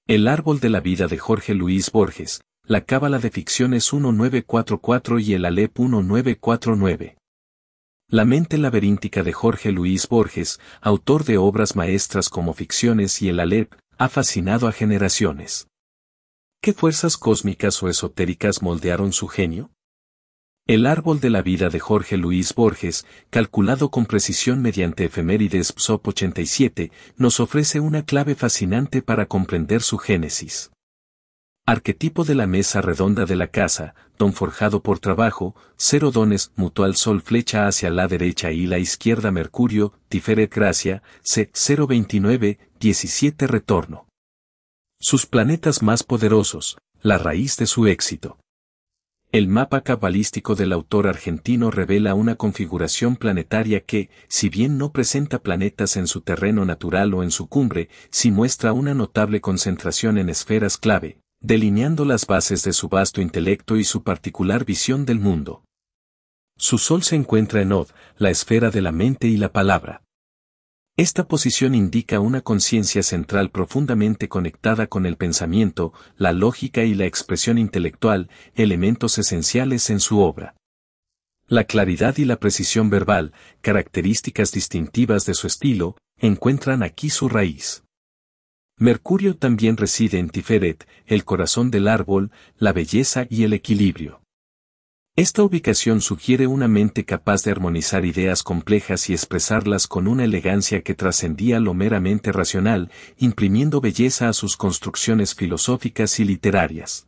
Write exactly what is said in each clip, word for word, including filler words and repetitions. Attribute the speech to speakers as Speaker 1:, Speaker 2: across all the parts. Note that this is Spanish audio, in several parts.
Speaker 1: El árbol de la vida de Jorge Luis Borges, la cábala de ficciones mil novecientos cuarenta y cuatro y el Aleph mil novecientos cuarenta y nueve. La mente laberíntica de Jorge Luis Borges, autor de obras maestras como Ficciones y el Aleph, ha fascinado a generaciones. ¿Qué fuerzas cósmicas o esotéricas moldearon su genio? El árbol de la vida de Jorge Luis Borges, calculado con precisión mediante efemérides P S O P ochenta y siete, nos ofrece una clave fascinante para comprender su génesis. Arquetipo de la mesa redonda de la casa, don forjado por trabajo, cero dones, mutual sol flecha hacia la derecha y la izquierda Mercurio, Tiferet gracia, C cero veintinueve, diecisiete retorno. Sus planetas más poderosos, la raíz de su éxito. El mapa cabalístico del autor argentino revela una configuración planetaria que, si bien no presenta planetas en su terreno natural o en su cumbre, sí muestra una notable concentración en esferas clave, delineando las bases de su vasto intelecto y su particular visión del mundo. Su sol se encuentra en Od, la esfera de la mente y la palabra. Esta posición indica una conciencia central profundamente conectada con el pensamiento, la lógica y la expresión intelectual, elementos esenciales en su obra. La claridad y la precisión verbal, características distintivas de su estilo, encuentran aquí su raíz. Mercurio también reside en Tiferet, el corazón del árbol, la belleza y el equilibrio. Esta ubicación sugiere una mente capaz de armonizar ideas complejas y expresarlas con una elegancia que trascendía lo meramente racional, imprimiendo belleza a sus construcciones filosóficas y literarias.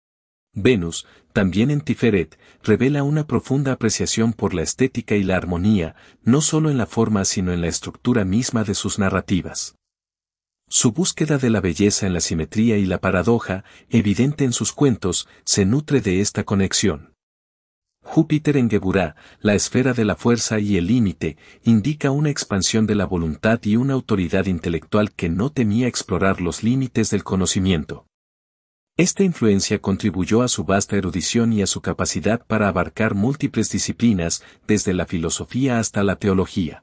Speaker 1: Venus, también en Tiferet, revela una profunda apreciación por la estética y la armonía, no solo en la forma sino en la estructura misma de sus narrativas. Su búsqueda de la belleza en la simetría y la paradoja, evidente en sus cuentos, se nutre de esta conexión. Júpiter en Geburá, la esfera de la fuerza y el límite, indica una expansión de la voluntad y una autoridad intelectual que no temía explorar los límites del conocimiento. Esta influencia contribuyó a su vasta erudición y a su capacidad para abarcar múltiples disciplinas, desde la filosofía hasta la teología.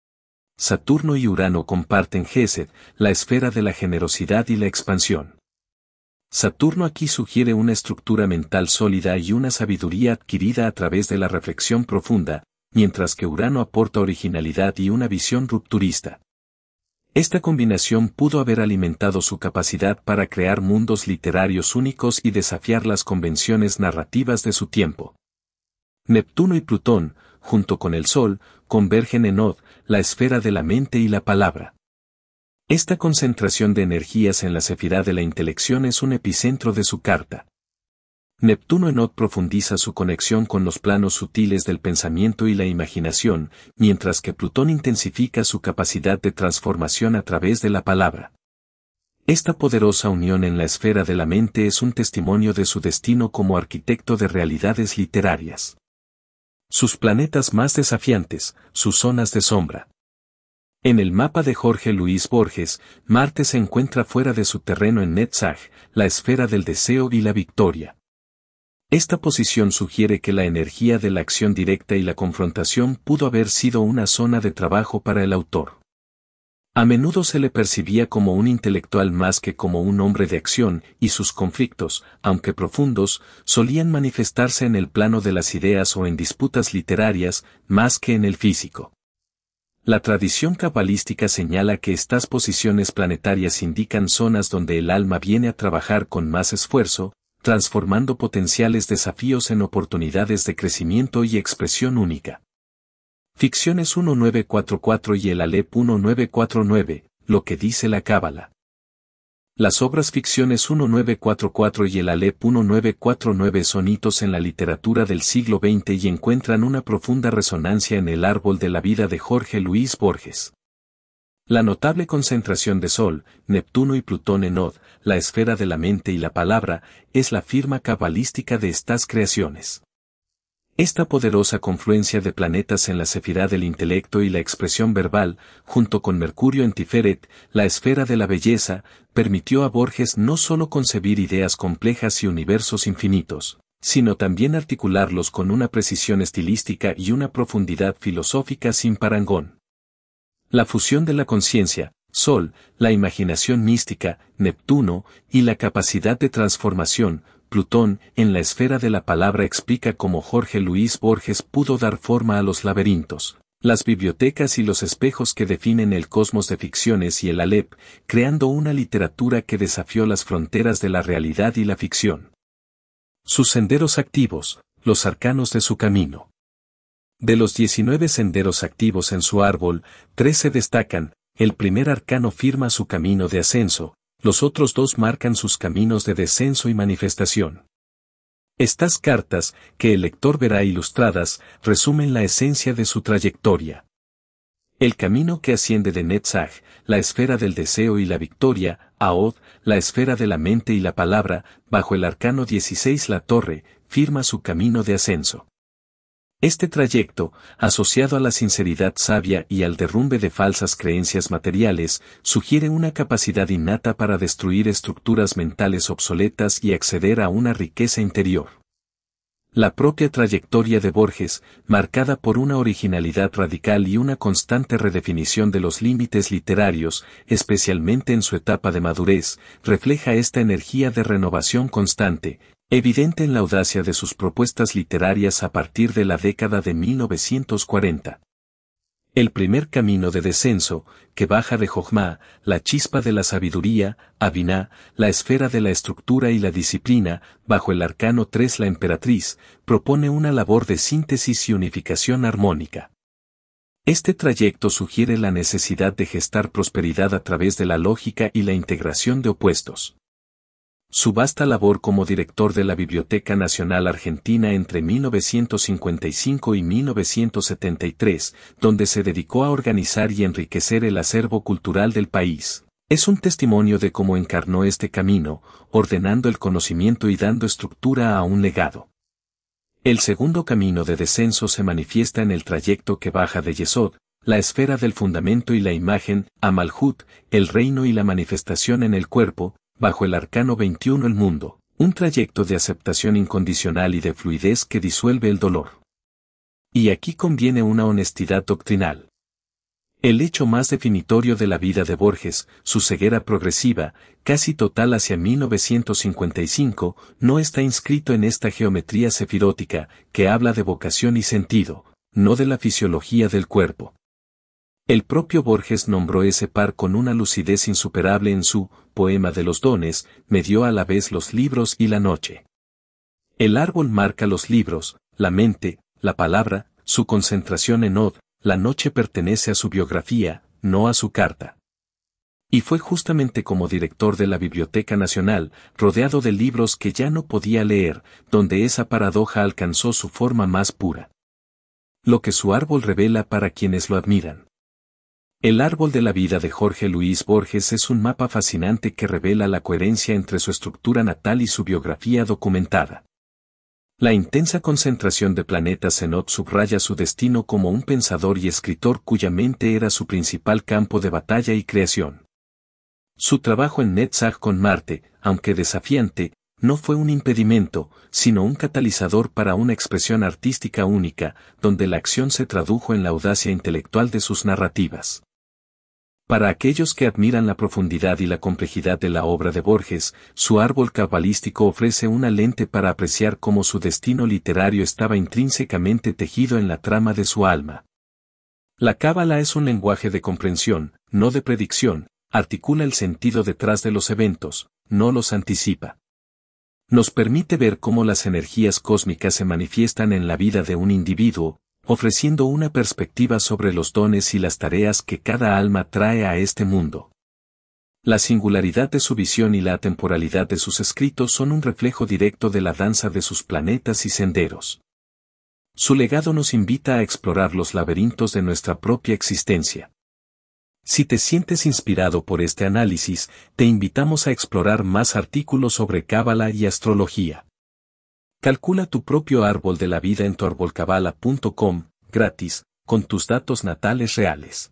Speaker 1: Saturno y Urano comparten Gesed, la esfera de la generosidad y la expansión. Saturno aquí sugiere una estructura mental sólida y una sabiduría adquirida a través de la reflexión profunda, mientras que Urano aporta originalidad y una visión rupturista. Esta combinación pudo haber alimentado su capacidad para crear mundos literarios únicos y desafiar las convenciones narrativas de su tiempo. Neptuno y Plutón, junto con el Sol, convergen en Od, la esfera de la mente y la palabra. Esta concentración de energías en la sefirá de la intelección es un epicentro de su carta. Neptuno en Od profundiza su conexión con los planos sutiles del pensamiento y la imaginación, mientras que Plutón intensifica su capacidad de transformación a través de la palabra. Esta poderosa unión en la esfera de la mente es un testimonio de su destino como arquitecto de realidades literarias. Sus planetas más desafiantes, sus zonas de sombra. En el mapa de Jorge Luis Borges, Marte se encuentra fuera de su terreno en Netzach, la esfera del deseo y la victoria. Esta posición sugiere que la energía de la acción directa y la confrontación pudo haber sido una zona de trabajo para el autor. A menudo se le percibía como un intelectual más que como un hombre de acción, y sus conflictos, aunque profundos, solían manifestarse en el plano de las ideas o en disputas literarias, más que en el físico. La tradición cabalística señala que estas posiciones planetarias indican zonas donde el alma viene a trabajar con más esfuerzo, transformando potenciales desafíos en oportunidades de crecimiento y expresión única. Ficciones mil novecientos cuarenta y cuatro y el Aleph mil novecientos cuarenta y nueve, lo que dice la cábala. Las obras Ficciones mil novecientos cuarenta y cuatro y el Aleph mil novecientos cuarenta y nueve son hitos en la literatura del siglo veinte y encuentran una profunda resonancia en el árbol de la vida de Jorge Luis Borges. La notable concentración de Sol, Neptuno y Plutón en Od, la esfera de la mente y la palabra, es la firma cabalística de estas creaciones. Esta poderosa confluencia de planetas en la sefirá del intelecto y la expresión verbal, junto con Mercurio en Tiferet, la esfera de la belleza, permitió a Borges no solo concebir ideas complejas y universos infinitos, sino también articularlos con una precisión estilística y una profundidad filosófica sin parangón. La fusión de la conciencia, Sol, la imaginación mística, Neptuno, y la capacidad de transformación, Plutón, en la esfera de la palabra explica cómo Jorge Luis Borges pudo dar forma a los laberintos, las bibliotecas y los espejos que definen el cosmos de ficciones y el Aleph, creando una literatura que desafió las fronteras de la realidad y la ficción. Sus senderos activos, los arcanos de su camino. De los diecinueve senderos activos en su árbol, tres se destacan, el primer arcano firma su camino de ascenso, los otros dos marcan sus caminos de descenso y manifestación. Estas cartas, que el lector verá ilustradas, resumen la esencia de su trayectoria. El camino que asciende de Netzach, la esfera del deseo y la victoria, a Od, la esfera de la mente y la palabra, bajo el arcano dieciséis la torre, firma su camino de ascenso. Este trayecto, asociado a la sinceridad sabia y al derrumbe de falsas creencias materiales, sugiere una capacidad innata para destruir estructuras mentales obsoletas y acceder a una riqueza interior. La propia trayectoria de Borges, marcada por una originalidad radical y una constante redefinición de los límites literarios, especialmente en su etapa de madurez, refleja esta energía de renovación constante, evidente en la audacia de sus propuestas literarias a partir de la década de mil novecientos cuarenta. El primer camino de descenso, que baja de Jochma, la chispa de la sabiduría, a Biná, la esfera de la estructura y la disciplina, bajo el arcano tres la emperatriz, propone una labor de síntesis y unificación armónica. Este trayecto sugiere la necesidad de gestar prosperidad a través de la lógica y la integración de opuestos. Su vasta labor como director de la Biblioteca Nacional Argentina entre mil novecientos cincuenta y cinco y mil novecientos setenta y tres, donde se dedicó a organizar y enriquecer el acervo cultural del país, es un testimonio de cómo encarnó este camino, ordenando el conocimiento y dando estructura a un legado. El segundo camino de descenso se manifiesta en el trayecto que baja de Yesod, la esfera del fundamento y la imagen, a Malhut, el reino y la manifestación en el cuerpo, bajo el arcano veintiuno el mundo, un trayecto de aceptación incondicional y de fluidez que disuelve el dolor. Y aquí conviene una honestidad doctrinal. El hecho más definitorio de la vida de Borges, su ceguera progresiva, casi total hacia mil novecientos cincuenta y cinco, no está inscrito en esta geometría sefirótica, que habla de vocación y sentido, no de la fisiología del cuerpo. El propio Borges nombró ese par con una lucidez insuperable en su poema de los dones, me dio a la vez los libros y la noche. El árbol marca los libros, la mente, la palabra, su concentración en Od, la noche pertenece a su biografía, no a su carta. Y fue justamente como director de la Biblioteca Nacional, rodeado de libros que ya no podía leer, donde esa paradoja alcanzó su forma más pura. Lo que su árbol revela para quienes lo admiran. El árbol de la vida de Jorge Luis Borges es un mapa fascinante que revela la coherencia entre su estructura natal y su biografía documentada. La intensa concentración de planetas en Od subraya su destino como un pensador y escritor cuya mente era su principal campo de batalla y creación. Su trabajo en Netzach con Marte, aunque desafiante, no fue un impedimento, sino un catalizador para una expresión artística única, donde la acción se tradujo en la audacia intelectual de sus narrativas. Para aquellos que admiran la profundidad y la complejidad de la obra de Borges, su árbol cabalístico ofrece una lente para apreciar cómo su destino literario estaba intrínsecamente tejido en la trama de su alma. La cábala es un lenguaje de comprensión, no de predicción, articula el sentido detrás de los eventos, no los anticipa. Nos permite ver cómo las energías cósmicas se manifiestan en la vida de un individuo, ofreciendo una perspectiva sobre los dones y las tareas que cada alma trae a este mundo. La singularidad de su visión y la atemporalidad de sus escritos son un reflejo directo de la danza de sus planetas y senderos. Su legado nos invita a explorar los laberintos de nuestra propia existencia. Si te sientes inspirado por este análisis, te invitamos a explorar más artículos sobre cábala y astrología. Calcula tu propio árbol de la vida en tu árbol cabala punto com, gratis, con tus datos natales reales.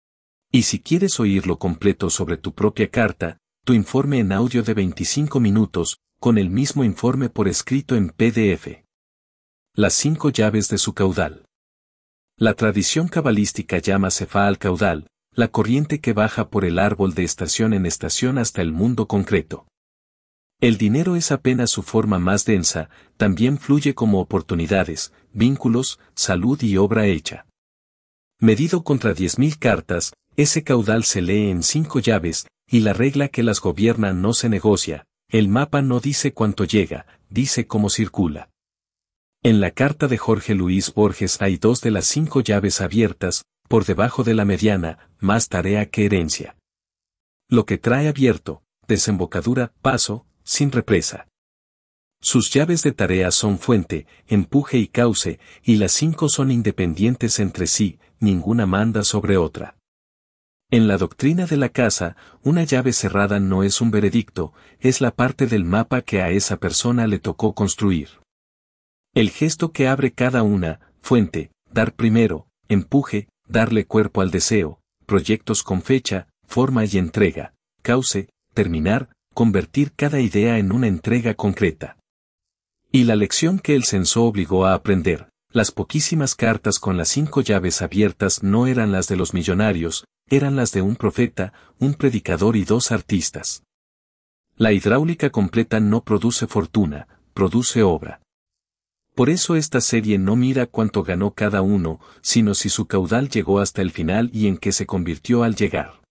Speaker 1: Y si quieres oírlo completo sobre tu propia carta, tu informe en audio de veinticinco minutos, con el mismo informe por escrito en P D F. Las cinco llaves de su caudal. La tradición cabalística llama Sefá al caudal, la corriente que baja por el árbol de estación en estación hasta el mundo concreto. El dinero es apenas su forma más densa, también fluye como oportunidades, vínculos, salud y obra hecha. Medido contra diez mil cartas, ese caudal se lee en cinco llaves, y la regla que las gobierna no se negocia. El mapa no dice cuánto llega, dice cómo circula. En la carta de Jorge Luis Borges hay dos de las cinco llaves abiertas, por debajo de la mediana, más tarea que herencia. Lo que trae abierto, desembocadura, paso, sin represa. Sus llaves de tarea son fuente, empuje y cauce, y las cinco son independientes entre sí, ninguna manda sobre otra. En la doctrina de la casa, una llave cerrada no es un veredicto, es la parte del mapa que a esa persona le tocó construir. El gesto que abre cada una, fuente, dar primero, empuje, darle cuerpo al deseo, proyectos con fecha, forma y entrega, cauce, terminar, convertir cada idea en una entrega concreta. Y la lección que el censo obligó a aprender, las poquísimas cartas con las cinco llaves abiertas no eran las de los millonarios, eran las de un profeta, un predicador y dos artistas. La hidráulica completa no produce fortuna, produce obra. Por eso esta serie no mira cuánto ganó cada uno, sino si su caudal llegó hasta el final y en qué se convirtió al llegar.